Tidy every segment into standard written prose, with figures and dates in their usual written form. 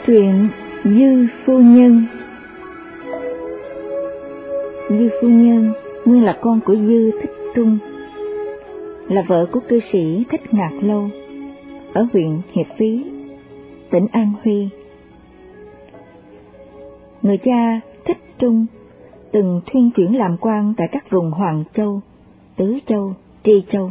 Truyện Dư Phu Nhân. Dư Phu Nhân nguyên là con của Dư Thích Trung, là vợ của cư sĩ Thích Ngạc Lâu ở huyện Hiệp Phí, tỉnh An Huy. Người cha Thích Trung từng thuyên chuyển làm quan tại các vùng Hoàng Châu, Tứ Châu, Tri Châu.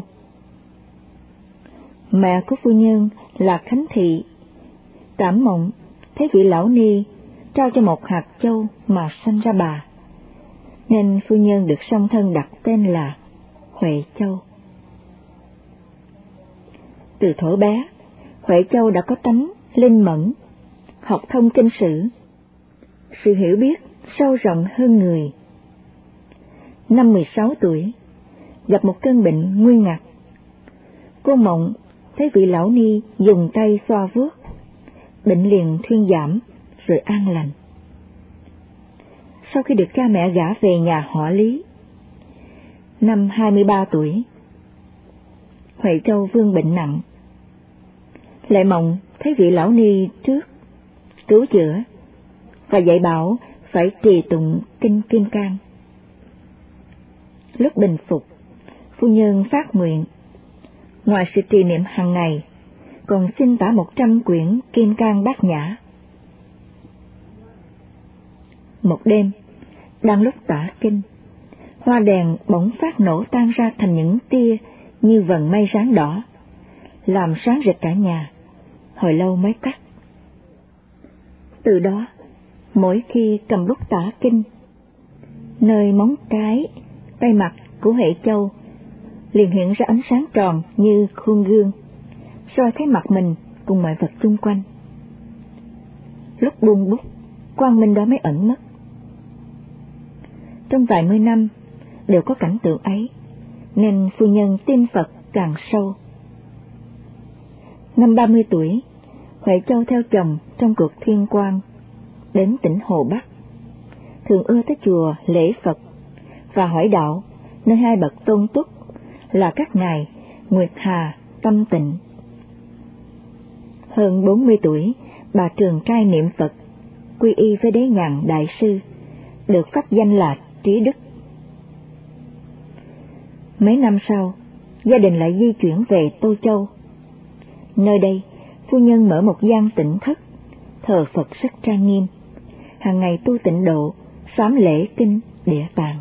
Mẹ của phu nhân là Khánh Thị cảm mộng thấy vị lão ni trao cho một hạt châu mà sanh ra bà, nên phu nhân được song thân đặt tên là Huệ Châu. Từ thuở bé, Huệ Châu đã có tánh linh mẫn, học thông kinh sử, sự hiểu biết sâu rộng hơn người. Năm 16 tuổi, gặp một cơn bệnh nguy ngặt. Cô mộng thấy vị lão ni dùng tay xoa vuốt, bệnh liền thuyên giảm rồi an lành. Sau khi được cha mẹ gả về nhà họ Lý, năm 23 tuổi, Huệ Châu vương bệnh nặng. Lại mộng thấy vị lão ni trước cứu chữa và dạy bảo phải trì tụng kinh Kim Cang. Lúc bình phục, phu nhân phát nguyện ngoài sự trì niệm hàng ngày, còn xin tả 100 quyển Kim Cang Bát Nhã. Một đêm, đang lúc tả kinh, hoa đèn bỗng phát nổ tan ra thành những tia như vầng mây sáng đỏ, làm sáng rực cả nhà, hồi lâu mới tắt. Từ đó, mỗi khi cầm bút tả kinh, nơi móng cái, tay mặt của Huệ Châu liền hiện ra ánh sáng tròn như khuôn gương, soi thấy mặt mình cùng mọi vật xung quanh. Lúc buông bút, quang minh đó mới ẩn mất. Trong vài mươi năm đều có cảnh tượng ấy, nên phu nhân tin Phật càng sâu. Năm 30 tuổi, Huệ Châu theo chồng trong cuộc thiên quan đến tỉnh Hồ Bắc, thường ưa tới chùa lễ Phật và hỏi đạo nơi hai bậc tôn túc là các ngài Nguyệt Hà, Tâm Tịnh. Hơn 40 tuổi, bà trường trai niệm Phật, quy y với Đế Nhàn Đại Sư, được pháp danh là Trí Đức. Mấy năm sau, gia đình lại di chuyển về Tô Châu. Nơi đây, phu nhân mở một gian tịnh thất, thờ Phật rất trang nghiêm, hàng ngày tu tịnh độ, sám lễ kinh Địa Tạng.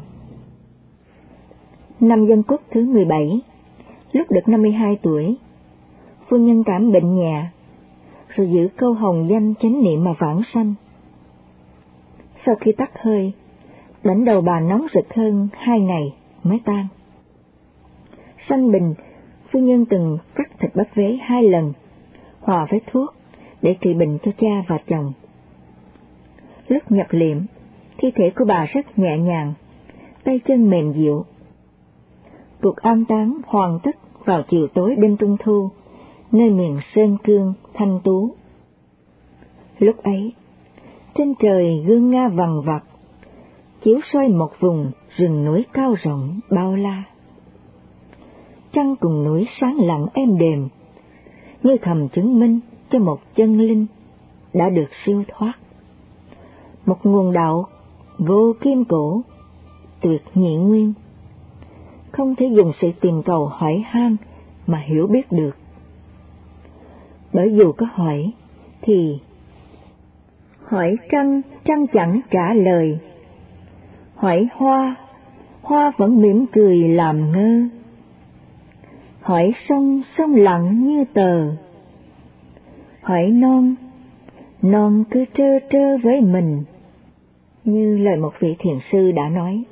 Năm Dân Quốc thứ 17, lúc được 52 tuổi, phu nhân cảm bệnh nhẹ, rồi giữ câu hồng danh chánh niệm mà vãng sanh. Sau khi tắt hơi, đảnh đầu bà nóng rực hơn 2 ngày mới tan. Sanh bình, phu nhân từng cắt thịt bắp vế 2 lần, hòa với thuốc để trị bệnh cho cha và chồng. Lúc nhập liệm, thi thể của bà rất nhẹ nhàng, tay chân mềm dịu. Cuộc an táng hoàn tất vào chiều tối đêm Trung Thu, nơi miền Sơn Cương, Thanh Tú. Lúc ấy, trên trời gương nga vằng vặc, chiếu soi một vùng rừng núi cao rộng bao la. Trăng cùng núi sáng lặng êm đềm, như thầm chứng minh cho một chân linh đã được siêu thoát. Một nguồn đạo vô kim cổ, tuyệt nhị nguyên, không thể dùng sự tìm cầu hỏi han mà hiểu biết được. Bởi dù có hỏi, thì hỏi trăng, trăng chẳng trả lời. Hỏi hoa, hoa vẫn mỉm cười làm ngơ. Hỏi sông, sông lặng như tờ. Hỏi non, non cứ trơ trơ với mình, như lời một vị thiền sư đã nói.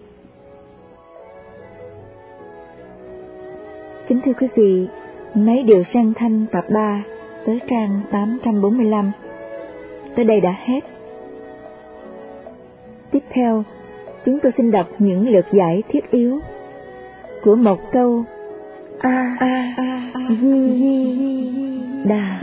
Kính thưa quý vị, mấy điều sen thanh tập 3 tới trang 845 tới đây đã hết. Tiếp theo, chúng tôi xin đọc những lược giải thiết yếu của một câu A Di Đà.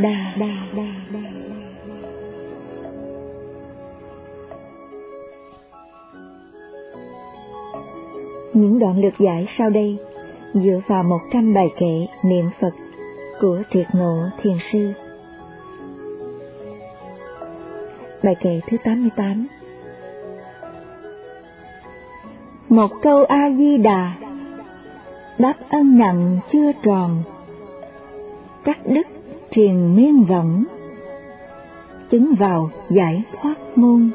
Những đoạn lược giải sau đây dựa vào 100 bài kệ niệm Phật của Triệt Ngộ Thiền Sư. Bài kệ thứ 88. Một câu A Di Đà, đáp ân nặng chưa tròn, cắt đứt triền miên võng, chứng vào giải thoát môn.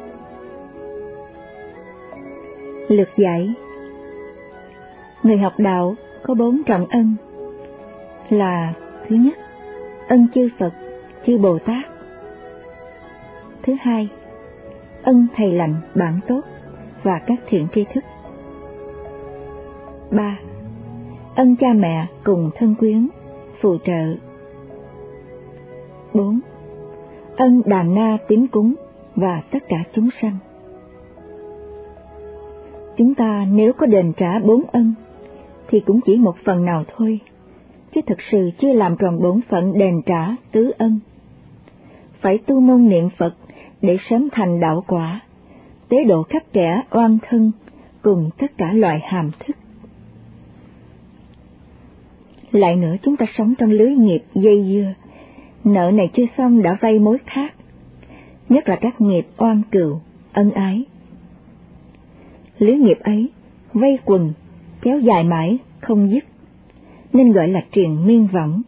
Lược giải. Người học đạo có 4 trọng ân là: thứ nhất, ân chư Phật, chư Bồ Tát; thứ hai, ân thầy lành, bạn tốt và các thiện tri thức; 3. Ân cha mẹ cùng thân quyến, phù trợ; 4. Ân đàn na tín cúng và tất cả chúng sanh. Chúng ta nếu có đền trả 4 ân thì cũng chỉ một phần nào thôi, chứ thực sự chưa làm tròn bổn phận đền trả tứ ân. Phải tu môn niệm Phật để sớm thành đạo quả, tế độ các kẻ oan thân cùng tất cả loại hàm thức. Lại nữa, chúng ta sống trong lưới nghiệp dây dưa, nợ này chưa xong đã vay mối khác, nhất là các nghiệp oan cừu, ân ái. Lưới nghiệp ấy vây quần, kéo dài mãi không dứt, nên gọi là triền miên võng.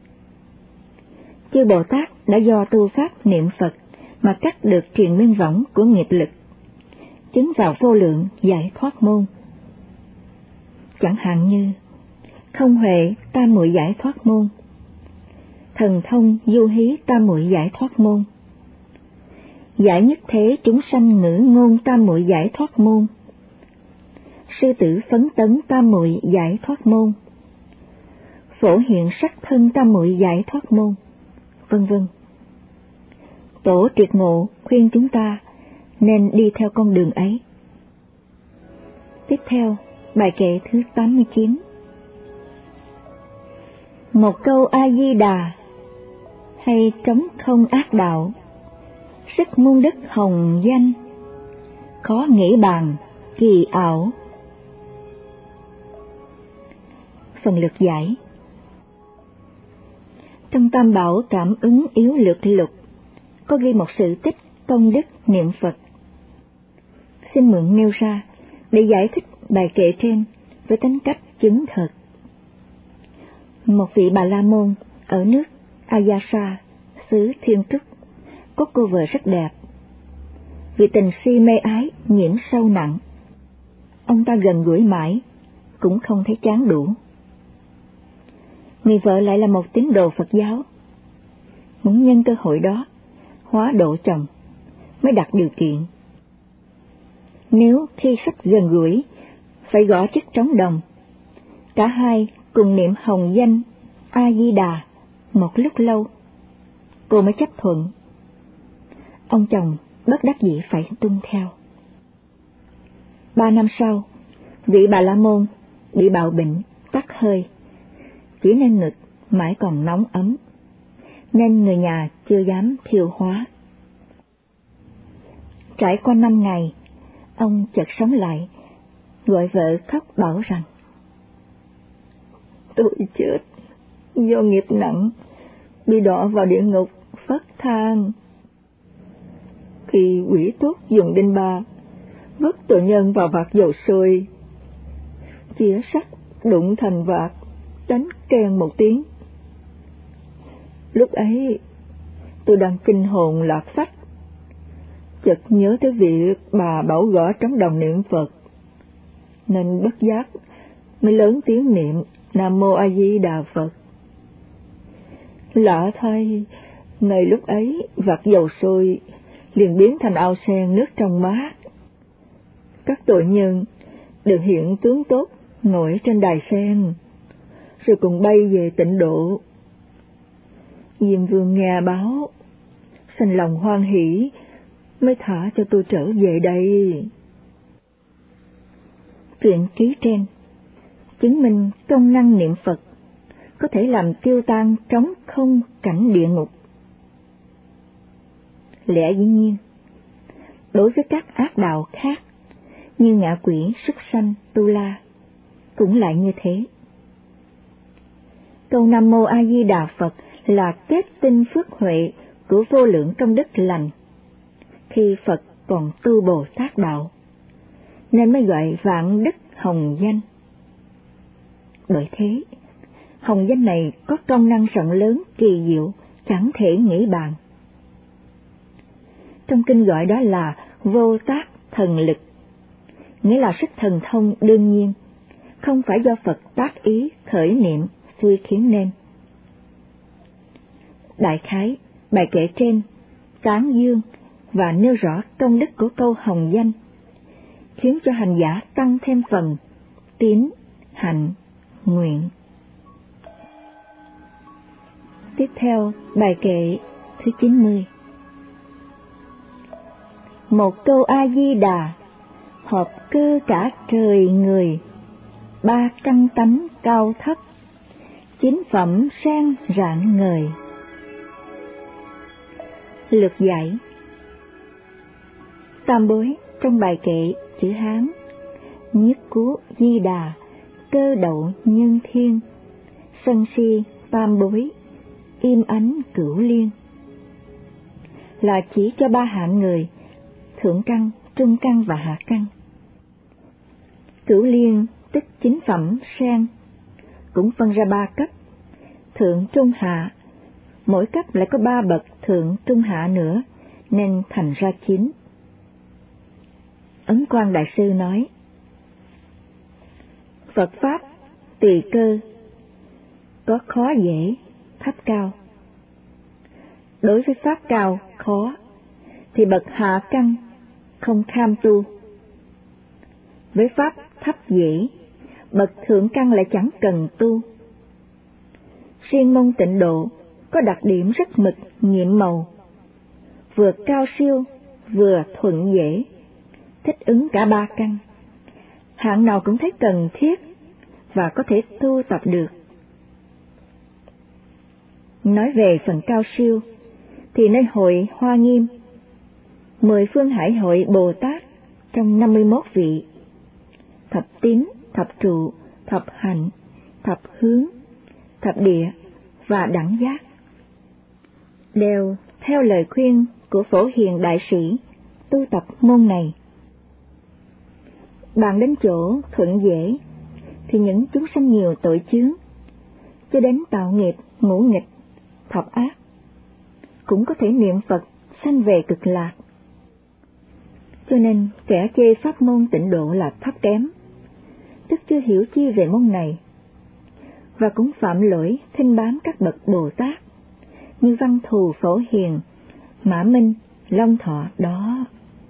Chư Bồ Tát đã do tu pháp niệm Phật mà cắt được triền miên võng của nghiệp lực, chứng vào vô lượng giải thoát môn. Chẳng hạn như không huệ tam muội giải thoát môn, thần thông du hí tam muội giải thoát môn, giải nhất thế chúng sanh ngữ ngôn tam muội giải thoát môn, sư tử phấn tấn tam muội giải thoát môn, phổ hiện sắc thân tam muội giải thoát môn, vân vân. Tổ triệt ngộ khuyên chúng ta nên đi theo con đường ấy. Tiếp theo, bài kệ thứ 89. Một câu A Di Đà, hay trống không ác đạo, sức muôn đức hồng danh, khó nghĩ bàn kỳ ảo. Phần lược giải. Trong Tam Bảo Cảm ứng yếu lược lục có ghi một sự tích công đức niệm Phật. Xin mượn nêu ra để giải thích bài kệ trên với tính cách chứng thực. Một vị Bà La Môn ở nước Ayasa, xứ Thiên Trúc, có cô vợ rất đẹp. Vì tình si mê ái nhiễm sâu nặng, ông ta gần gũi mãi cũng không thấy chán đủ. Người vợ lại là một tín đồ Phật giáo, muốn nhân cơ hội đó hóa độ chồng, mới đặt điều kiện. Nếu khi sắp gần gũi phải gõ chiếc trống đồng, cả hai cùng niệm hồng danh A Di Đà một lúc lâu, cô mới chấp thuận. Ông chồng bất đắc dĩ phải tuân theo. 3 năm sau, vị Bà La Môn bị bạo bệnh, tắc hơi, chỉ nên ngực mãi còn nóng ấm, nên người nhà chưa dám thiêu hóa. Trải qua 5 ngày, ông chợt sống lại, gọi vợ khóc bảo rằng: tôi chết do nghiệp nặng, bị đọa vào địa ngục phất than. Khi quỷ tốt dùng đinh ba vứt tội nhân vào vạc dầu sôi, chĩa sắt đụng thành vạc, đánh keng một tiếng. Lúc ấy tôi đang kinh hồn lạc phách, chợt nhớ tới việc bà bảo gõ trống đồng niệm Phật, nên bất giác mới lớn tiếng niệm Nam Mô A Di Đà Phật. Lạ thay, ngay lúc ấy vạc dầu sôi liền biến thành ao sen nước trong mát. Các tội nhân đều hiện tướng tốt ngồi trên đài sen, rồi cùng bay về tịnh độ. Diêm Vương nghe báo, sanh lòng hoan hỷ, mới thả cho tôi trở về đây. Truyện ký trên chứng minh công năng niệm Phật có thể làm tiêu tan trống không cảnh địa ngục. Lẽ dĩ nhiên, đối với các ác đạo khác như ngạ quỷ, súc sanh, tu la cũng lại như thế. Câu Nam Mô A Di Đà Phật là kết tinh phước huệ của vô lượng công đức lành, khi Phật còn tu Bồ Tát đạo, nên mới gọi vạn đức hồng danh. Bởi thế, hồng danh này có công năng rộng lớn kỳ diệu, chẳng thể nghĩ bàn. Trong kinh gọi đó là vô tác thần lực, nghĩa là sức thần thông đương nhiên, không phải do Phật tác ý khởi niệm xui khiến nên. Đại khái, bài kệ trên tán dương và nêu rõ công đức của câu hồng danh, khiến cho hành giả tăng thêm phần tín, hạnh, nguyện. Tiếp theo, bài kệ thứ 90. Một câu A-di-đà, hợp cơ cả trời người, ba căn tánh cao thấp, chín phẩm sang rạng ngời. Lược giải. Tam bối trong bài kệ chữ Hán: nhất cú di đà, cơ đậu nhân thiên, sân si tam bối, im ánh cửu liên, là chỉ cho ba hạng người: thượng căn, trung căn và hạ căn. Cửu liên tức chín phẩm sang, cũng phân ra ba cấp: thượng, trung, hạ. Mỗi cấp lại có ba bậc thượng, trung, hạ nữa, nên thành ra 9. Ấn Quang Đại Sư nói: Phật Pháp tùy cơ, có khó dễ, thấp cao. Đối với Pháp cao, khó, thì bậc hạ căn không kham tu. Với Pháp thấp dễ, bậc thượng căn lại chẳng cần tu. Riêng môn Tịnh Độ có đặc điểm rất mực nhiệm màu, vừa cao siêu, vừa thuận dễ, thích ứng cả ba căn, hạng nào cũng thấy cần thiết và có thể tu tập được. Nói về phần cao siêu, thì nơi hội Hoa Nghiêm, 10 phương hải hội Bồ Tát trong 51 vị, thập tín, thập trụ, thập hạnh, thập hướng, thập địa và đẳng giác, đều theo lời khuyên của Phổ Hiền Đại Sĩ tu tập môn này. Bàn đến chỗ thuận dễ, thì những chúng sanh nhiều tội chướng, cho đến tạo nghiệp ngũ nghịch, thập ác, cũng có thể niệm Phật sanh về cực lạc. Cho nên kẻ chê pháp môn Tịnh Độ là thấp kém, tức chưa hiểu chi về môn này, và cũng phạm lỗi thinh báng các bậc Bồ Tát như Văn Thù, Phổ Hiền, Mã Minh, Long Thọ đó.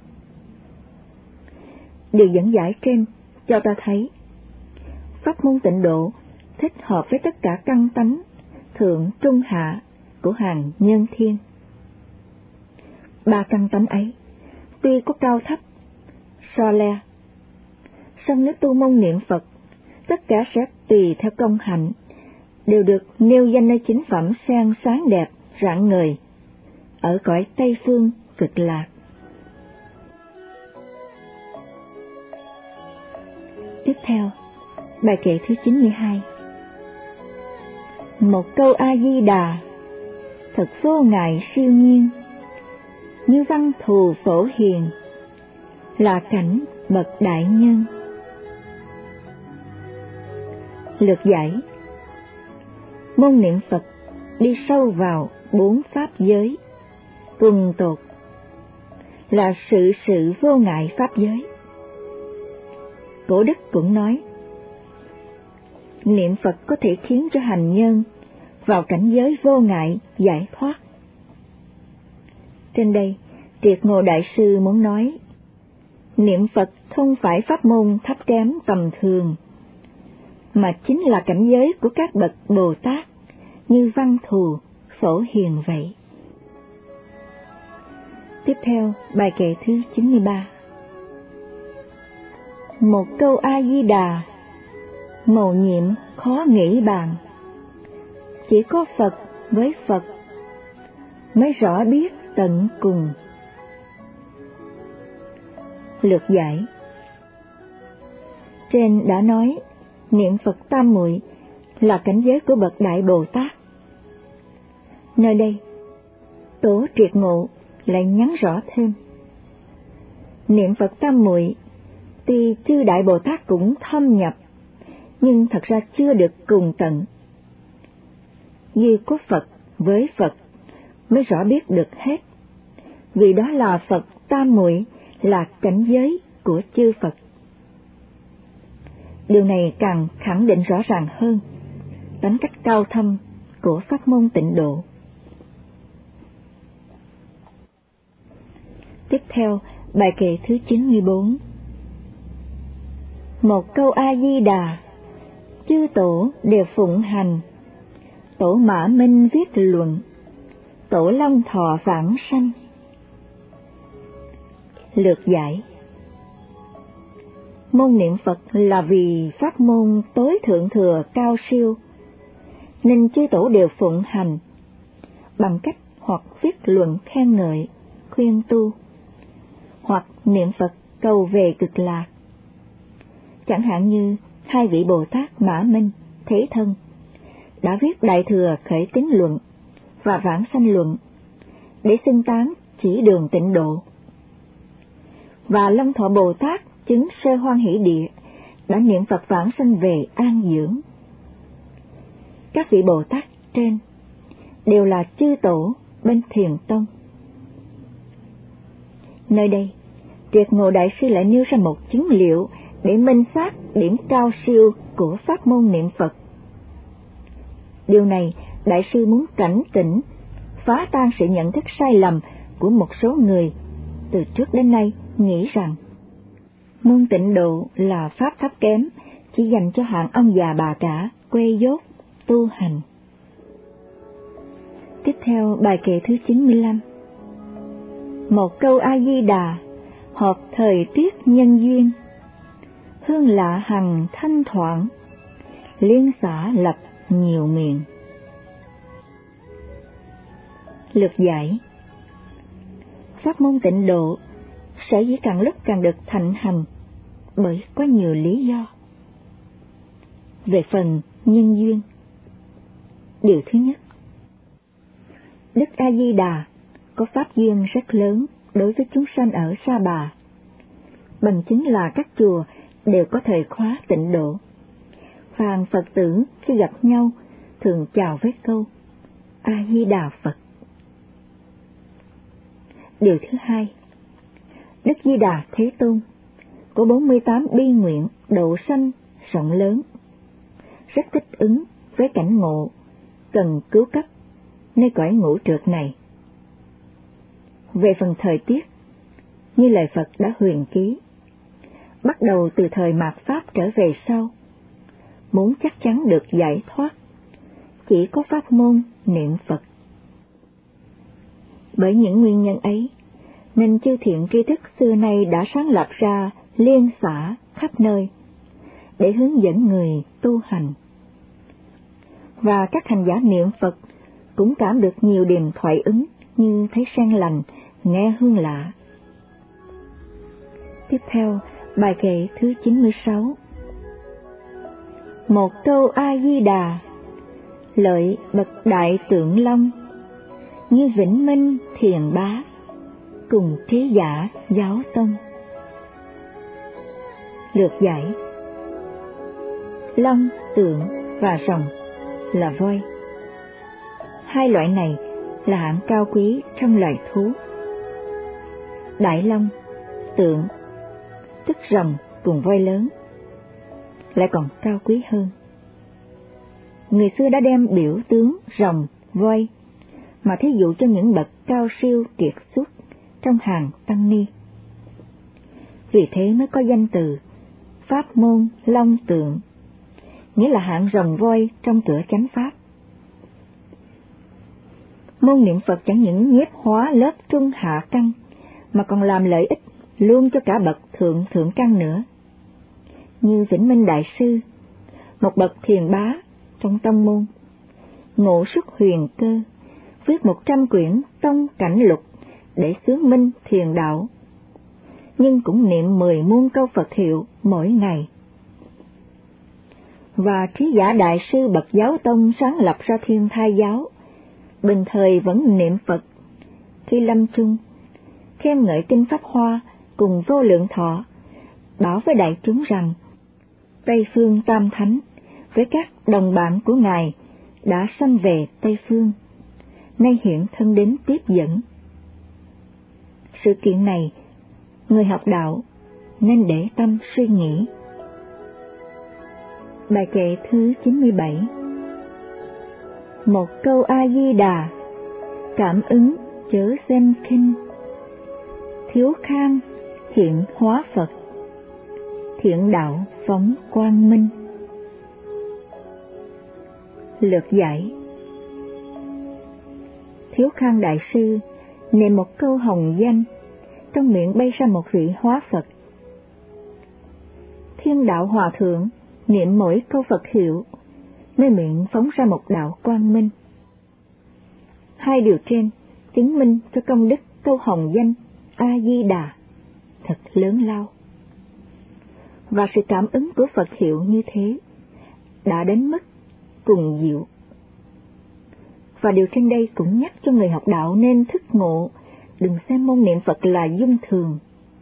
Điều dẫn giải trên cho ta thấy pháp môn Tịnh Độ thích hợp với tất cả căn tánh thượng, trung, hạ của hàng nhân thiên. Ba căn tánh ấy tuy có cao thấp so le, song nếu tu môn niệm Phật, tất cả sẽ tùy theo công hạnh, đều được nêu danh nơi chính phẩm sang sáng đẹp rạng ngời ở cõi Tây Phương Cực Lạc. Tiếp theo, bài kệ thứ 92. Một câu A-di-đà, thật vô ngại siêu nhiên, như Văn Thù, Phổ Hiền, là cảnh bậc đại nhân. Lược giải. Môn niệm Phật đi sâu vào 4 pháp giới tuần tột, là sự vô ngại pháp giới. Cổ đức cũng nói, niệm Phật có thể khiến cho hành nhân vào cảnh giới vô ngại giải thoát. Trên đây, Triệt Ngộ Đại Sư muốn nói, niệm Phật không phải pháp môn thấp kém tầm thường, mà chính là cảnh giới của các bậc Bồ Tát như Văn Thù, Phổ Hiền vậy. Tiếp theo, bài kệ thứ 93. Một câu A-di-đà, mầu nhiệm khó nghĩ bàn, chỉ có Phật với Phật mới rõ biết tận cùng. Lược giải. Trên đã nói niệm Phật tam muội là cảnh giới của bậc Đại Bồ Tát. Nơi đây, Tổ Triệt Ngộ lại nhắn rõ thêm, niệm Phật tam muội tuy chư Đại Bồ Tát cũng thâm nhập, nhưng thật ra chưa được cùng tận. Duy có Phật với Phật mới rõ biết được hết, vì đó là Phật tam muội, là cảnh giới của chư Phật. Điều này càng khẳng định rõ ràng hơn tính cách cao thâm của pháp môn Tịnh Độ. Tiếp theo, bài kệ thứ 94. Một câu A Di Đà, chư tổ đều phụng hành, tổ Mã Minh viết luận, tổ Long Thọ vãng sanh. Lược giải: môn niệm Phật là vì pháp môn tối thượng thừa cao siêu, nên chư tổ đều phụng hành bằng cách hoặc viết luận khen ngợi, khuyên tu, hoặc niệm Phật cầu về cực lạc. Chẳng hạn như hai vị Bồ Tát Mã Minh, Thế Thân đã viết Đại Thừa Khởi Tín Luận và Vãng Sanh Luận để xưng tán chỉ đường Tịnh Độ, và Long Thọ Bồ Tát chứng Sơ Hoan Hỷ Địa đã niệm Phật vãng sanh về an dưỡng. Các vị Bồ Tát trên đều là chư tổ bên Thiền Tông. Nơi đây, Triệt Ngộ Đại Sư lại nêu ra một chứng liệu để minh xác điểm cao siêu của pháp môn niệm Phật. Điều này, Đại Sư muốn cảnh tỉnh, phá tan sự nhận thức sai lầm của một số người từ trước đến nay nghĩ rằng môn Tịnh Độ là pháp thấp kém, chỉ dành cho hạng ông già bà cả quê dốt tu hành. Tiếp theo, bài kệ thứ 95. Một câu A Di Đà, hợp thời tiết nhân duyên, hương lạ hằng thanh thoảng, liên xã lập nhiều miền. Lược giải: pháp môn Tịnh Độ sở dĩ càng lúc càng được thịnh hành bởi có nhiều lý do. Về phần nhân duyên, điều thứ nhất, Đức A Di Đà có pháp duyên rất lớn đối với chúng sanh ở Sa Bà, bằng chứng là các chùa đều có thời khóa Tịnh Độ. Phàm Phật tử khi gặp nhau thường chào với câu A Di Đà Phật. Điều thứ hai, Đức Di Đà Thế Tôn có 48 bi nguyện độ sanh rộng lớn, rất thích ứng với cảnh ngộ cần cứu cấp nơi cõi ngũ trượt này. Về phần thời tiết, như lời Phật đã huyền ký, bắt đầu từ thời mạt Pháp trở về sau, muốn chắc chắn được giải thoát, chỉ có pháp môn niệm Phật. Bởi những nguyên nhân ấy, nên chư thiện tri thức xưa nay đã sáng lập ra liên xã khắp nơi để hướng dẫn người tu hành. Và các hành giả niệm Phật cũng cảm được nhiều điềm thoại ứng như thấy sen lành, nghe hương lạ. Tiếp theo, bài kệ thứ 96. Một câu A Di Đà, lợi bậc đại tượng long, như Vĩnh Minh Thiền Bá, cùng trí giả giáo tông. Lược giải: long, tượng và rồng là voi. Hai loại này là hạng cao quý trong loài thú. Đại long, tượng, tức rồng cùng voi lớn, lại còn cao quý hơn. Người xưa đã đem biểu tướng rồng, voi mà thí dụ cho những bậc cao siêu kiệt xuất trong hàng tăng ni. Vì thế mới có danh từ pháp môn long tượng, nghĩa là hạng rồng voi trong cửa chánh pháp. Môn niệm Phật chẳng những nhiếp hóa lớp trung hạ căn, mà còn làm lợi ích luôn cho cả bậc thượng căn nữa. Như Vĩnh Minh Đại Sư, một bậc thiền bá trong tông môn, ngộ xuất huyền cơ, viết 100 quyển tông cảnh lục để xướng minh thiền đạo, nhưng cũng niệm 10 muôn câu Phật hiệu mỗi ngày. Và trí giả Đại Sư bậc giáo tông sáng lập ra Thiên Thai giáo, bình thời vẫn niệm Phật, khi lâm chung khen ngợi kinh Pháp Hoa cùng Vô Lượng Thọ bảo với đại chúng rằng Tây Phương Tam Thánh với các đồng bạn của Ngài đã sanh về Tây Phương, nay hiện thân đến tiếp dẫn. Sự kiện này, người học đạo nên để tâm suy nghĩ. Bài kệ thứ 97. Một câu A-di-đà, cảm ứng chớ xem khinh. Thiếu khang hiện hóa Phật, thiện đạo phóng quang minh. Lược giải. Thiếu khang đại sư niệm một câu hồng danh, trong miệng bay ra một vị hóa Phật. Thiên đạo hòa thượng niệm mỗi câu Phật hiệu, nơi miệng phóng ra một đạo quang minh. Hai điều trên chứng minh cho công đức câu hồng danh A-di-đà thật lớn lao. Và sự cảm ứng của Phật hiệu như thế đã đến mức cùng diệu. Và điều trên đây cũng nhắc cho người học đạo nên thức ngộ, đừng xem môn niệm Phật là dung thường.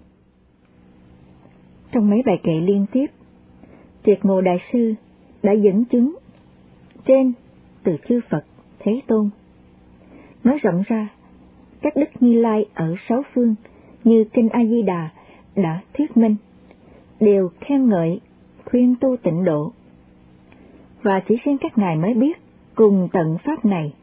Trong mấy bài kệ liên tiếp, Triệt Ngộ Đại Sư đã dẫn chứng trên từ chư Phật Thế Tôn, nói rộng ra các đức Như Lai ở sáu phương như kinh A Di Đà đã thuyết minh, đều khen ngợi khuyên tu tịnh độ, và chỉ riêng các ngài mới biết cùng tận pháp này.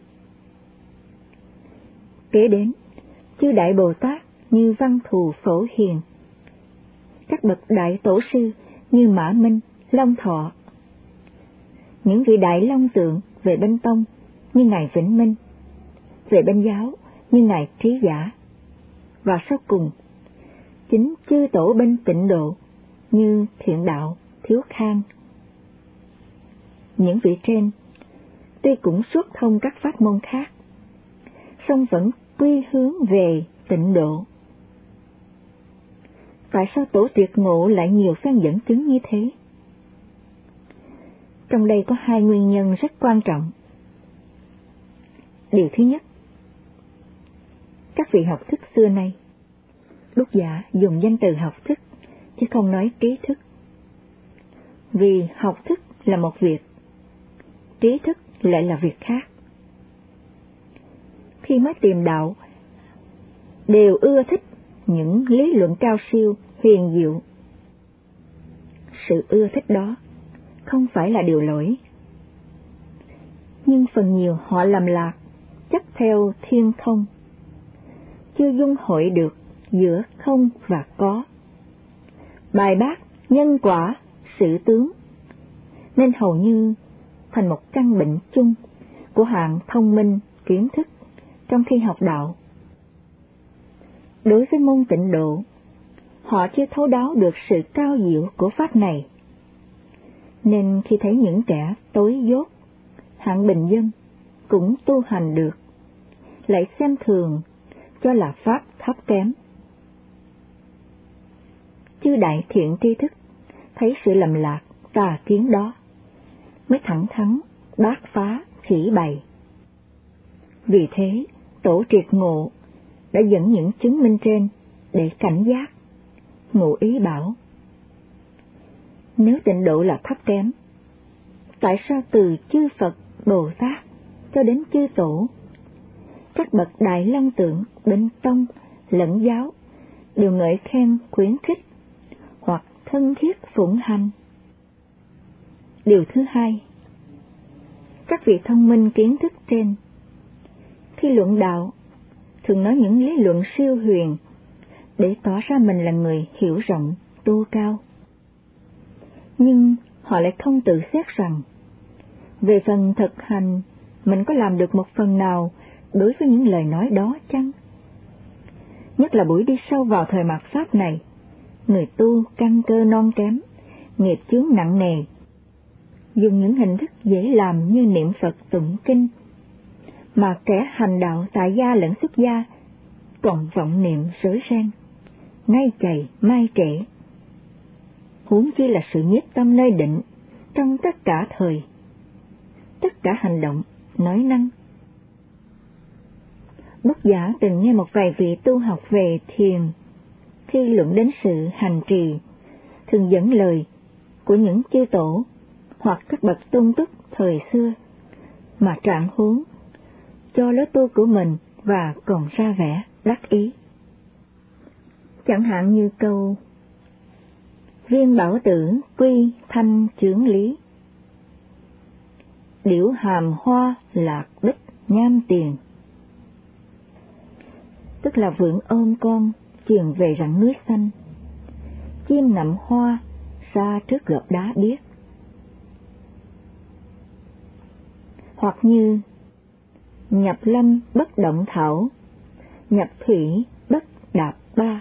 Kế đến chư Đại Bồ Tát như Văn Thù Phổ Hiền, các bậc đại tổ sư như Mã Minh, Long Thọ, những vị đại long tượng về bên tông như ngài Vĩnh Minh, về bên giáo như ngài Trí Giả, và sau cùng chính chư tổ bên tịnh độ như Thiện Đạo, Thiếu Khang. Những vị trên tuy cũng xuất thông các pháp môn khác, song vẫn quy hướng về tịnh độ. Tại sao tổ Triệt Ngộ lại nhiều phen dẫn chứng như thế? Trong đây có hai nguyên nhân rất quan trọng. Điều thứ nhất, các vị học thức xưa nay, Đúc Giả dùng danh từ học thức chứ không nói trí thức. Vì học thức là một việc, trí thức lại là việc khác. Khi mới tìm đạo, đều ưa thích những lý luận cao siêu, huyền diệu. Sự ưa thích đó không phải là điều lỗi, nhưng phần nhiều họ lầm lạc, chấp theo thiên không, chưa dung hội được giữa không và có, bài bác nhân quả, sự tướng, nên hầu như thành một căn bệnh chung của hạng thông minh kiến thức trong khi học đạo. Đối với môn tịnh độ, họ chưa thấu đáo được sự cao diệu của pháp này, nên khi thấy những kẻ tối dốt, hạng bình dân cũng tu hành được, lại xem thường, cho là pháp thấp kém. Chư đại thiện tri thức thấy sự lầm lạc tà kiến đó, mới thẳng thắn bác phá chỉ bày. Vì thế, tổ Triệt Ngộ đã dẫn những chứng minh trên để cảnh giác. Ngụ ý bảo, nếu tịnh độ là thấp kém, tại sao từ chư Phật, Bồ Tát cho đến chư tổ, các bậc đại long tượng bên tông lẫn giáo đều ngợi khen khuyến khích hoặc thân thiết phụng hành? Điều thứ hai, các vị thông minh kiến thức trên, khi luận đạo, thường nói những lý luận siêu huyền để tỏ ra mình là người hiểu rộng, tu cao. Nhưng họ lại không tự xét rằng, về phần thực hành, mình có làm được một phần nào đối với những lời nói đó chăng? Nhất là buổi đi sâu vào thời mạt Pháp này, người tu căn cơ non kém, nghiệp chướng nặng nề, dùng những hình thức dễ làm như niệm Phật tụng kinh, mà kẻ hành đạo tại gia lẫn xuất gia còn vọng niệm rối ren, nay chày mai trễ. Huống chi là sự nhiếp tâm nơi định trong tất cả thời, tất cả hành động, nói năng. Đúc Giả từng nghe một vài vị tu học về thiền, khi luận đến sự hành trì, thường dẫn lời của những chư tổ hoặc các bậc tôn túc thời xưa mà trạng huống cho lối tu của mình và còn ra vẻ đắc ý. Chẳng hạn như câu viên bảo tử quy thanh chướng lý, điểu hàm hoa lạc bích nham tiền, tức là vượn ôm con truyền về rặng núi xanh, chim nặm hoa xa trước gợp đá biếc. Hoặc như nhập lâm bất động thảo, nhập thủy bất đạp ba,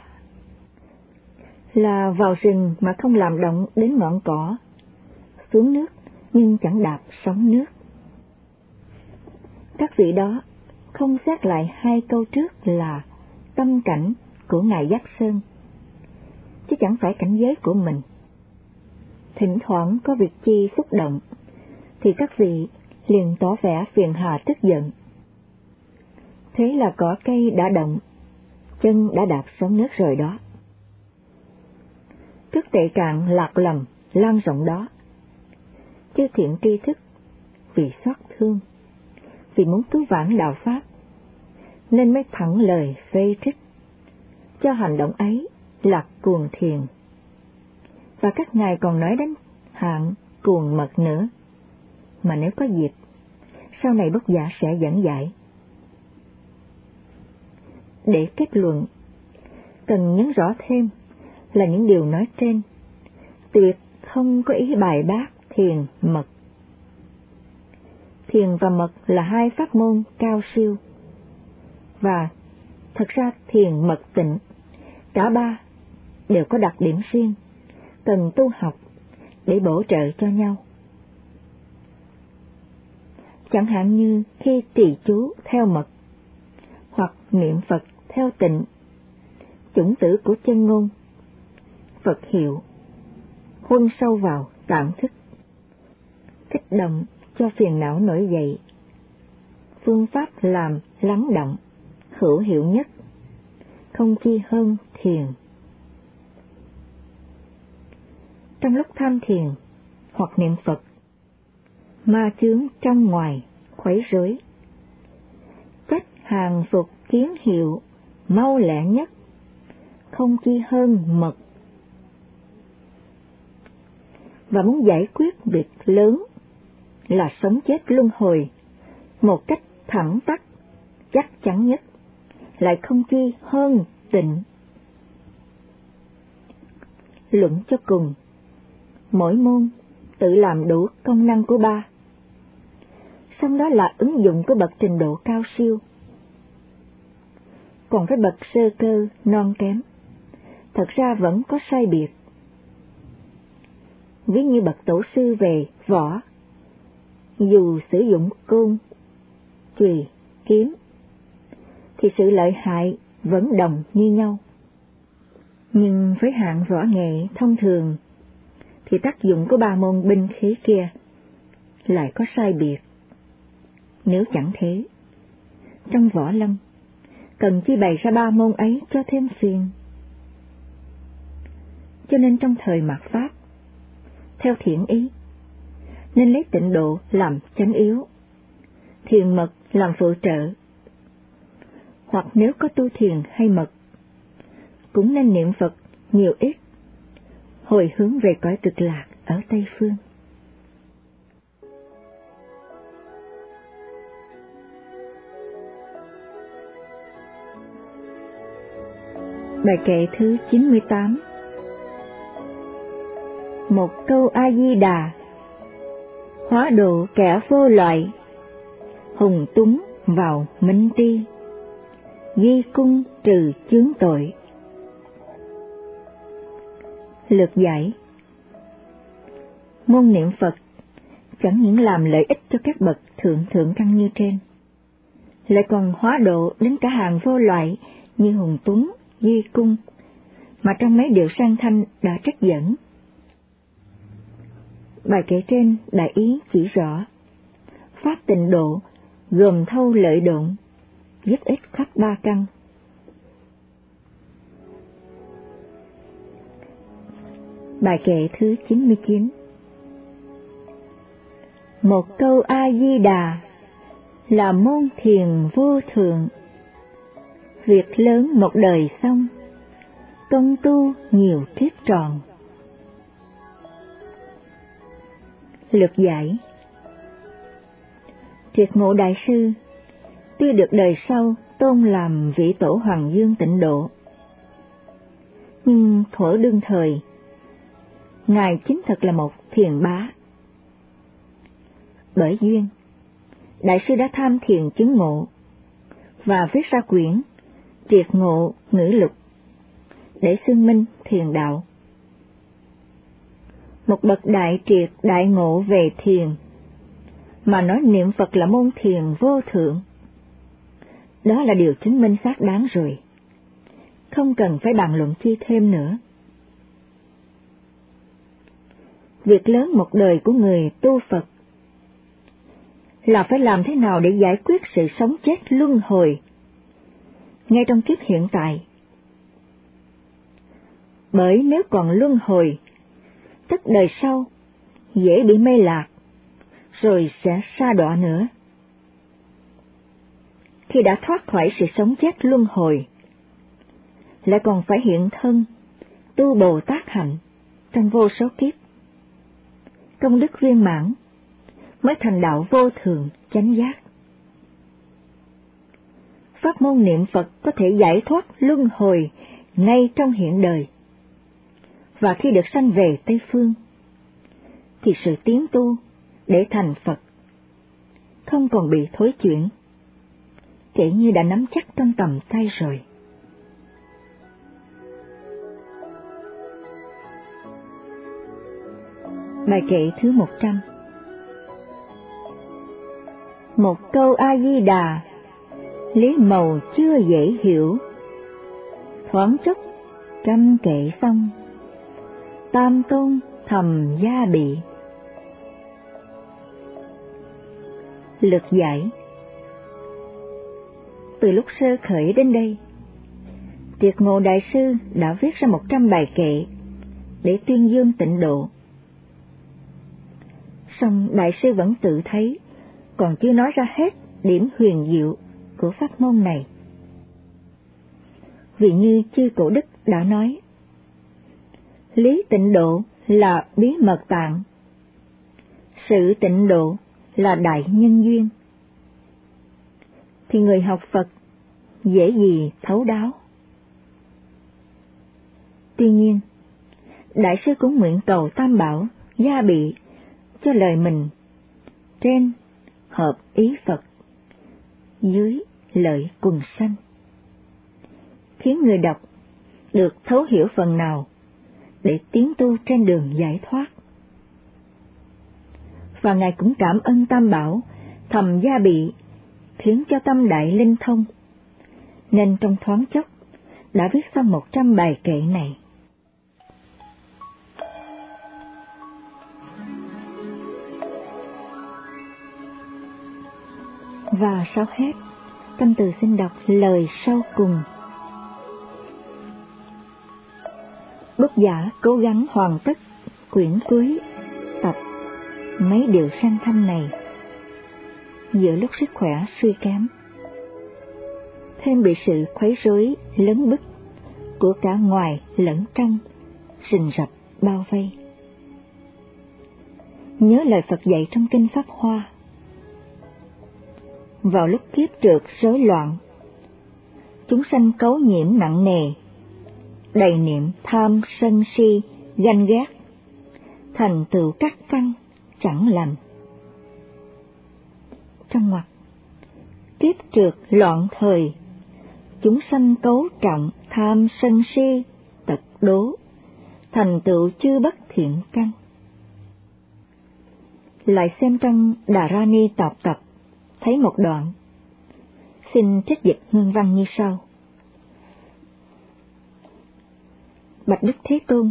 là vào rừng mà không làm động đến ngọn cỏ, xuống nước nhưng chẳng đạp sóng nước. Các vị đó không xét lại hai câu trước là tâm cảnh của Ngài Giác Sơn, chứ chẳng phải cảnh giới của mình. Thỉnh thoảng có việc chi xúc động, thì các vị liền tỏ vẻ phiền hà tức giận. Thế là cỏ cây đã động, chân đã đạp sóng nước rồi đó. Trước tệ trạng lạc lầm lan rộng đó, chư thiện tri thức vì xót thương, vì muốn cứu vãn đạo pháp, nên mới thẳng lời phê trích cho hành động ấy là cuồng thiền. Và các ngài còn nói đến hạng cuồng mật nữa, mà nếu có dịp, sau này Bốc Giả sẽ giảng giải. Để kết luận, cần nhấn rõ thêm là những điều nói trên tuyệt không có ý bài bác thiền mật. Thiền và mật là hai pháp môn cao siêu, và thật ra thiền mật tịnh, cả ba đều có đặc điểm riêng, cần tu học để bổ trợ cho nhau. Chẳng hạn như khi trì chú theo mật, hoặc niệm Phật theo tịnh, chủng tử của chân ngôn, Phật hiệu, huân sâu vào tạm thức, kích động cho phiền não nổi dậy. Phương pháp làm lắng động, hữu hiệu nhất, không chi hơn thiền. Trong lúc tham thiền hoặc niệm Phật, ma chướng trong ngoài khuấy rối, cách hàng phục kiến hiệu mau lẹ nhất, không chi hơn mật. Và muốn giải quyết việc lớn là sống chết luân hồi một cách thẳng tắp, chắc chắn nhất, lại không chi hơn tịnh. Luận cho cùng, mỗi môn tự làm đủ công năng của ba, xong đó là ứng dụng của bậc trình độ cao siêu. Còn với bậc sơ cơ non kém, thật ra vẫn có sai biệt. Ví như bậc tổ sư về võ, dù sử dụng côn, chùy, kiếm, thì sự lợi hại vẫn đồng như nhau. Nhưng với hạng võ nghệ thông thường, thì tác dụng của ba môn binh khí kia lại có sai biệt. Nếu chẳng thế, trong võ lâm, cần chi bày ra ba môn ấy cho thêm phiền. Cho nên trong thời mạt Pháp, theo thiện ý, nên lấy tịnh độ làm chánh yếu, thiền mật làm phụ trợ. Hoặc nếu có tu thiền hay mật, cũng nên niệm Phật nhiều ít, hồi hướng về cõi cực lạc ở Tây Phương. Bài kệ thứ 98. Một câu A Di Đà, hóa độ kẻ vô loại, hùng túng vào minh tri, ghi cung trừ chướng tội. Lược giải: môn niệm Phật chẳng những làm lợi ích cho các bậc thượng căn như trên, lại còn hóa độ đến cả hàng vô loại như hùng tuấn, di cung, mà trong mấy điệu sang thanh đã trích dẫn. Bài kể trên đại ý chỉ rõ, pháp tịnh độ gồm thâu lợi độn, giúp ích khắp ba căn. Bài kệ thứ 99. Một câu A-di-đà là môn thiền vô thượng, việc lớn một đời xong, công tu nhiều kiếp tròn. Lược giải. Triệt Ngộ Đại Sư tuy được đời sau tôn làm vị tổ Hoàng Dương Tịnh Độ, nhưng thuở đương thời, Ngài chính thực là một thiền bá. Bởi duyên, Đại sư đã tham thiền chứng ngộ và viết ra quyển Triệt Ngộ Ngữ Lục để xưng minh thiền đạo. Một bậc đại triệt đại ngộ về thiền mà nói niệm Phật là môn thiền vô thượng, đó là điều chứng minh xác đáng rồi, không cần phải bàn luận chi thêm nữa. Việc lớn một đời của người tu Phật là phải làm thế nào để giải quyết sự sống chết luân hồi ngay trong kiếp hiện tại. Bởi nếu còn luân hồi, tức đời sau dễ bị mê lạc, rồi sẽ sa đọa nữa. Khi đã thoát khỏi sự sống chết luân hồi, lại còn phải hiện thân, tu Bồ Tát hạnh trong vô số kiếp. Công đức viên mãn mới thành đạo vô thường chánh giác. Pháp môn niệm Phật có thể giải thoát luân hồi ngay trong hiện đời, và khi được sanh về Tây Phương, thì sự tiến tu để thành Phật không còn bị thối chuyển, kể như đã nắm chắc trong tầm tay rồi. Bài kệ thứ 100. Một câu A-di-đà, lý màu chưa dễ hiểu, thoáng chốc trăm kệ xong, tam tôn thầm gia bị. Lược giải. Từ lúc sơ khởi đến đây, Triệt Ngộ Đại Sư đã viết ra 100 bài kệ để tuyên dương tịnh độ. Song Đại Sư vẫn tự thấy còn chưa nói ra hết điểm huyền diệu của pháp môn này. Vì như chư Cổ Đức đã nói, lý tịnh độ là bí mật tạng, sự tịnh độ là đại nhân duyên, thì người học Phật dễ gì thấu đáo. Tuy nhiên, Đại sư cũng nguyện cầu Tam Bảo gia bị cho lời mình, trên hợp ý Phật, dưới lợi quần sanh, khiến người đọc được thấu hiểu phần nào để tiến tu trên đường giải thoát. Và Ngài cũng cảm ơn Tam Bảo thầm gia bị, khiến cho tâm đại linh thông, nên trong thoáng chốc đã viết xong 100 bài kệ này. Và sau hết, Tâm Từ xin đọc lời sau cùng. Bức giả cố gắng hoàn tất quyển cuối tập Mấy Điều Sanh Thanh này giữa lúc sức khỏe suy kém, thêm bị sự khuấy rối lấn bức của cả ngoài lẫn trong rình rập bao vây. Nhớ lời Phật dạy trong kinh Pháp Hoa: vào lúc kiếp trượt rối loạn, chúng sanh cấu nhiễm nặng nề, đầy niệm tham sân si ganh ghét, thành tựu các căn chẳng lành. Trong ngoặc, kiếp trượt loạn thời, chúng sanh cấu trọng tham sân si tật đố, thành tựu chư bất thiện căn. Lại xem trong Đà Ra Ni Tạp Tập thấy một đoạn, xin trích dịch nguyên văn như sau: Bạch Đức Thế Tôn,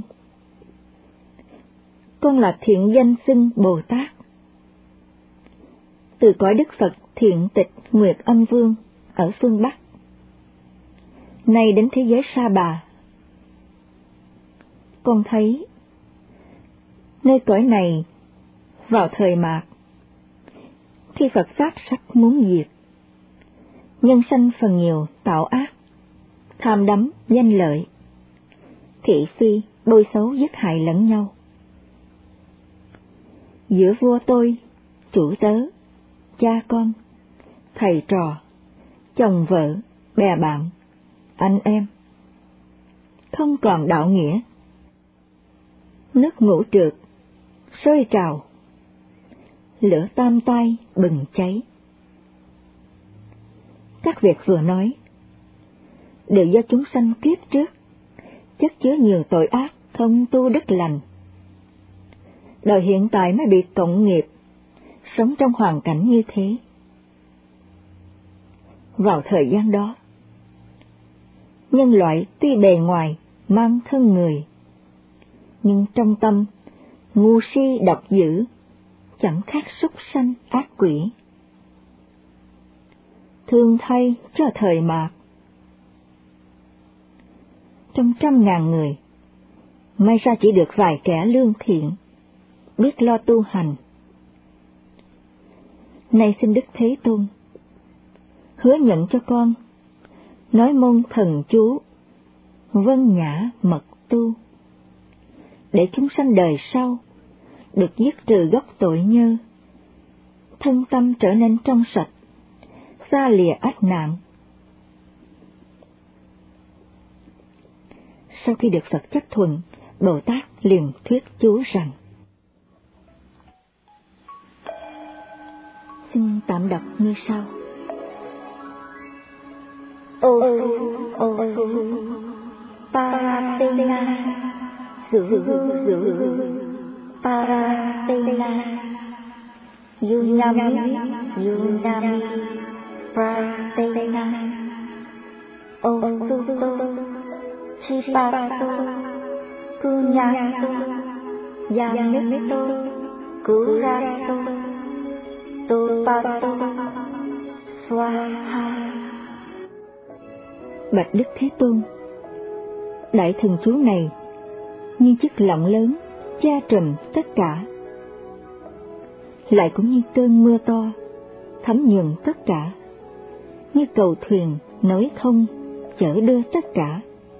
con là thiện danh xưng Bồ Tát, từ cõi Đức Phật Thiện Tịch Nguyệt Âm Vương ở phương Bắc, nay đến thế giới Sa Bà. Con thấy Nơi cõi này, vào thời mạt, khi Phật Pháp sắp muốn diệt, nhân sanh phần nhiều tạo ác, tham đắm danh lợi, thị phi bôi xấu giết hại lẫn nhau. Giữa vua tôi, chủ tớ, cha con, thầy trò, chồng vợ, bè bạn, anh em, không còn đạo nghĩa. Nước ngũ trượt, sôi trào, lửa tam tai bừng cháy. Các việc vừa nói đều do chúng sanh kiếp trước chất chứa nhiều tội ác, không tu đức lành. Đời hiện tại mới bị cộng nghiệp, sống trong hoàn cảnh như thế. Vào thời gian đó, nhân loại tuy bề ngoài mang thân người, nhưng trong tâm ngu si độc dữ, chẳng khác súc sanh ác quỷ. Thương thay cho thời mạt, trong 100.000 người, may ra chỉ được vài kẻ lương thiện, biết lo tu hành. Nay xin Đức Thế Tôn hứa nhận cho con nói môn thần chú, vân nhã mật tu, để chúng sanh đời sau được dứt trừ gốc tội nhơ, thân tâm trở nên trong sạch, xa lìa ách nạn. Sau khi được Phật chấp thuận, Bồ Tát liền thuyết chú rằng: xin tạm đọc như sau. Ô Phu Paratena Dự Paratena Yunami Pratena Ô Suto Chipato Kunyato Yamito Kurato Topato Swaha. Bạch Đức Thế Tôn, đại thần chú này như chiếc lọng lớn che trùm tất cả, lại cũng như cơn mưa to thấm nhuần tất cả, như cầu thuyền nối thông chở đưa tất cả.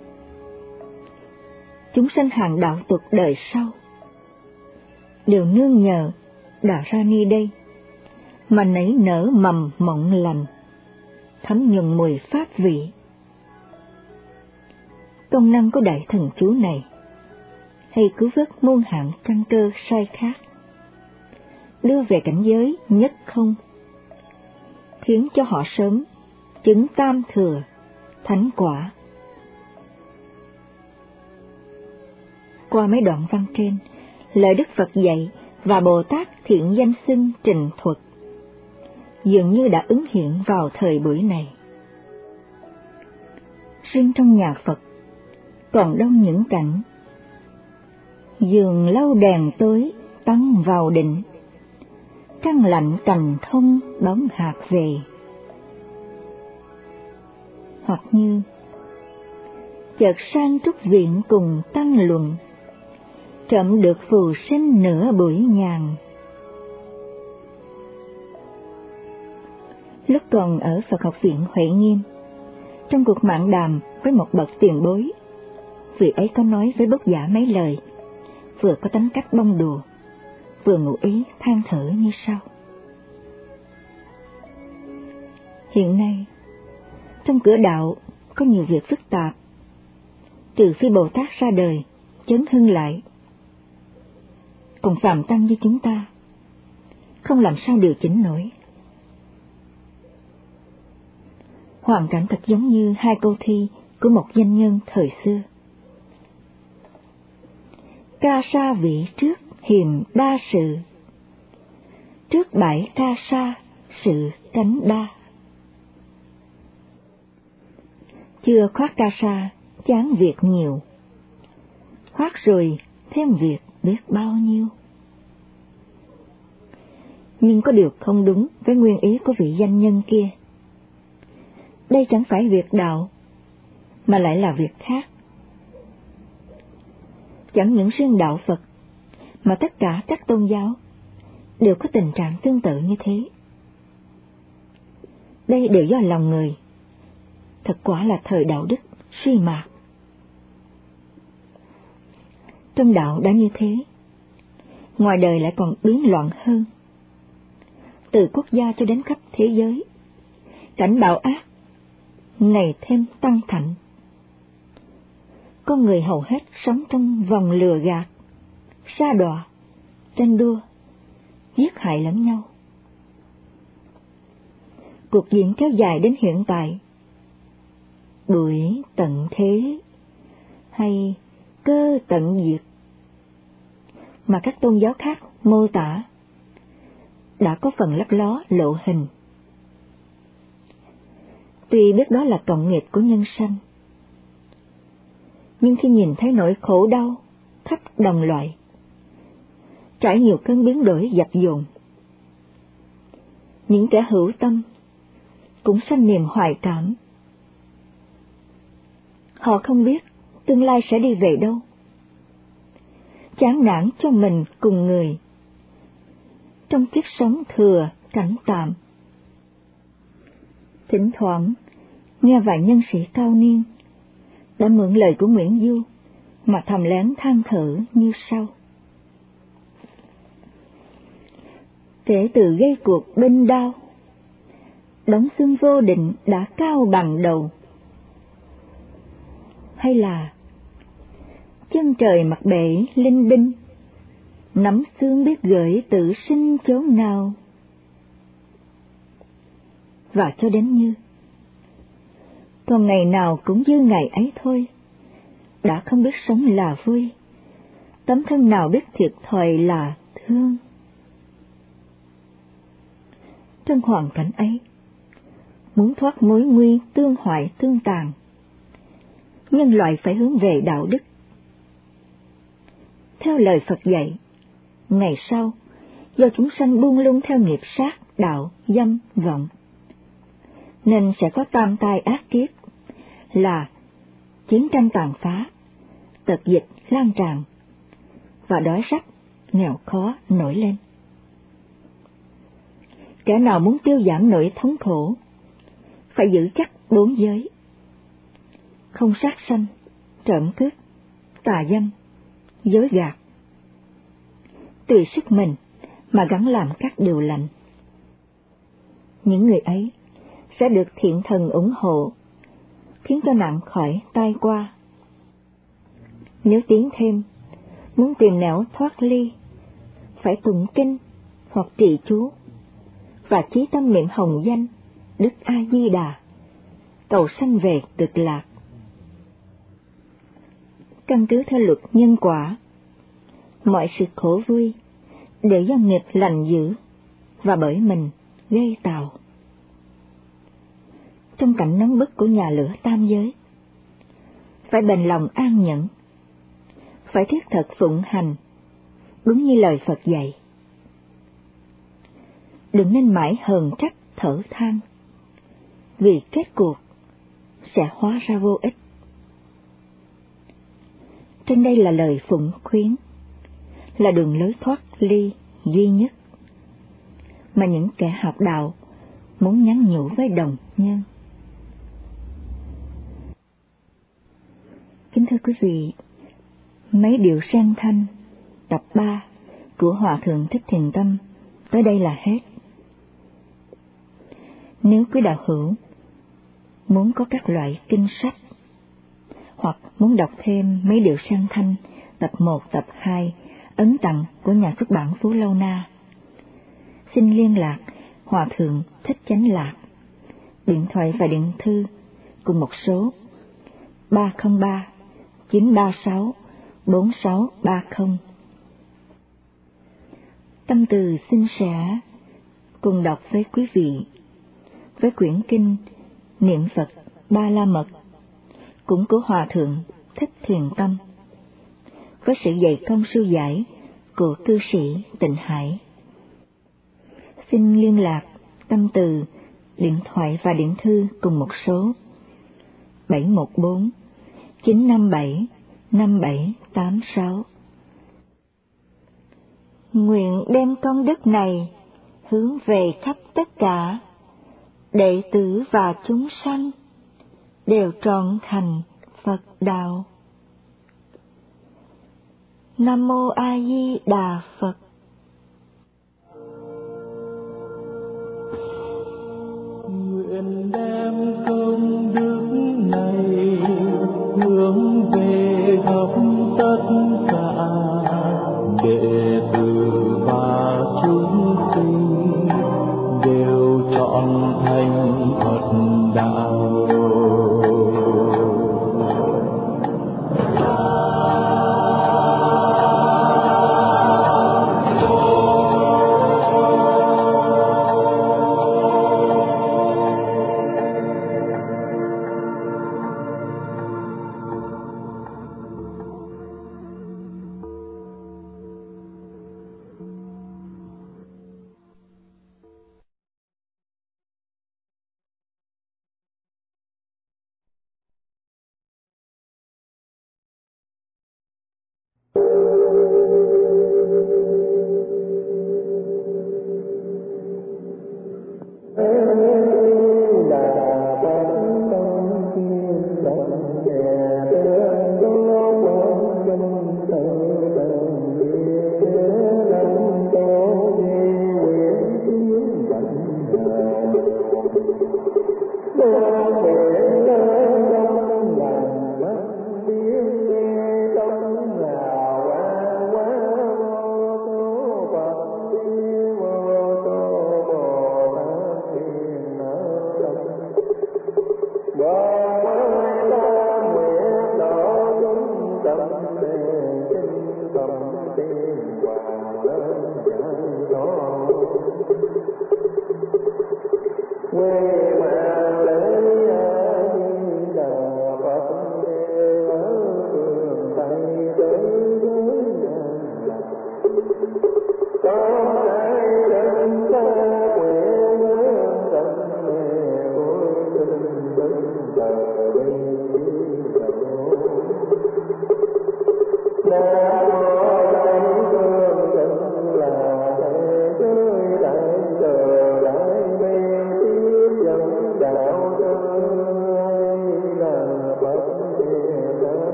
Chúng sanh hàng đạo tục đời sau đều nương nhờ Đà Ra Ni đây mà nảy nở mầm mộng lành, thấm nhuần mùi pháp vị. Công năng của đại thần chú này hay cứu vớt muôn hạng căn cơ sai khác, đưa về cảnh giới nhất không, khiến cho họ sớm chứng tam thừa thánh quả. Qua mấy đoạn văn trên, lời Đức Phật dạy và Bồ Tát thiện danh xưng trình thuật dường như đã ứng hiện vào thời buổi này. Riêng trong nhà Phật còn đông những cảnh giường lâu đèn tối tăng vào định, trăng lạnh cành thông bóng hạt về. Hoặc như chợt sang trúc viện cùng tăng luận, trộm được phù sinh nửa buổi nhàn. Lúc còn ở Phật học viện Huệ Nghiêm, trong cuộc mạn đàm với một bậc tiền bối, vị ấy có nói với Bốc Giả mấy lời, vừa có tính cách bông đùa, vừa ngụ ý than thở như sau. Hiện nay, trong cửa đạo có nhiều việc phức tạp, trừ phi Bồ Tát ra đời, chấn hưng lại. Còn phàm tăng như chúng ta, không làm sao điều chỉnh nổi. Hoàn cảnh thật giống như hai câu thi của một danh nhân thời xưa. Ca sa vị trước hiềm đa sự, trước bãi ca sa sự cánh đa. Chưa khoác ca sa chán việc nhiều, khoác rồi thêm việc biết bao nhiêu. Nhưng có điều không đúng với nguyên ý của vị danh nhân kia. Đây chẳng phải việc đạo, mà lại là việc khác. Chẳng những riêng đạo Phật, mà tất cả các tôn giáo đều có tình trạng tương tự như thế. Đây đều do lòng người, thật quả là thời đạo đức suy mạt. Trong đạo đã như thế, ngoài đời lại còn biến loạn hơn. Từ quốc gia cho đến khắp thế giới, cảnh bạo ác ngày thêm tăng thmạnh. Con người hầu hết sống trong vòng lừa gạt, sa đọa, tranh đua, giết hại lẫn nhau. Cuộc diện kéo dài đến hiện tại, đuổi tận thế hay cơ tận diệt mà các tôn giáo khác mô tả đã có phần lấp ló lộ hình. Tuy biết đó là cộng nghiệp của nhân sanh, nhưng khi nhìn thấy nỗi khổ đau khắp đồng loại, trải nhiều cơn biến đổi dập dồn, những kẻ hữu tâm cũng sanh niềm hoài cảm. Họ không biết tương lai sẽ đi về đâu, chán nản cho mình cùng người trong kiếp sống thừa cảnh tạm. Thỉnh thoảng nghe vài nhân sĩ cao niên đã mượn lời của Nguyễn Du mà thầm lén than thở như sau: kể từ gây cuộc binh đao, đống xương vô định đã cao bằng đầu. Hay là chân trời mặt bể linh đinh, nắm xương biết gửi tự sinh chốn nào. Và cho đến như còn ngày nào cũng như ngày ấy thôi, đã không biết sống là vui, tấm thân nào biết thiệt thòi là thương. Trong hoàn cảnh ấy, muốn thoát mối nguy tương hoại tương tàn, nhân loại phải hướng về đạo đức. Theo lời Phật dạy, ngày sau, do chúng sanh buông lung theo nghiệp sát, đạo, dâm, vọng, nên sẽ có tam tai ác kiếp, là chiến tranh tàn phá, tật dịch lan tràn, và đói rách, nghèo khó nổi lên. Kẻ nào muốn tiêu giảm nỗi thống khổ, phải giữ chắc 4 giới: không sát sanh, trộm cướp, tà dâm, dối gạt. Tùy sức mình mà gắng làm các điều lành. Những người ấy sẽ được thiện thần ủng hộ, khiến cho nạn khỏi tai qua. Nếu tiến thêm, muốn tìm nẻo thoát ly, phải tụng kinh hoặc trì chú, và chí tâm niệm hồng danh Đức A Di Đà, cầu sanh về cực lạc. Căn cứ theo luật nhân quả, mọi sự khổ vui đều do nghiệp lành dữ và bởi mình gây tạo. Trong cảnh nóng bức của nhà lửa tam giới, phải bền lòng an nhẫn, phải thiết thật phụng hành, đúng như lời Phật dạy. Đừng nên mãi hờn trách thở than, vì kết cuộc sẽ hóa ra vô ích. Trên đây là lời phụng khuyến, là đường lối thoát ly duy nhất mà những kẻ học đạo muốn nhắn nhủ với đồng nhân. Kính thưa quý vị, mấy điệu sen thanh tập 3 của Hòa Thượng Thích Thiền Tâm tới đây là hết. Nếu quý đạo hữu muốn có các loại kinh sách hoặc muốn đọc thêm mấy điệu sen thanh tập 1, tập 2 ấn tặng của nhà xuất bản Phú Lâu Na, xin liên lạc Hòa Thượng Thích Chánh Lạc, điện thoại và điện thư cùng một số 303 936 4630. Tâm Từ xin sẻ cùng đọc với quý vị với quyển kinh Niệm Phật Ba La Mật cũng của Hòa Thượng Thích Thiền Tâm, với sự dạy công sư giải của cư sĩ Tịnh Hải. Xin liên lạc Tâm Từ, điện thoại và điện thư cùng một số 714 957 5786. Nguyện đem công đức này hướng về khắp tất cả đệ tử và chúng sanh đều trọn thành Phật đạo. Nam mô A Di Đà Phật. Nguyện đem công đức này hướng về khắp tất cả đệ tử và chúng sinh đều trọn thành Phật đạo.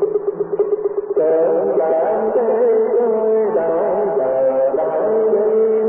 Hãy subscribe cho kênh Ghiền Mì Gõ để không bỏ lỡ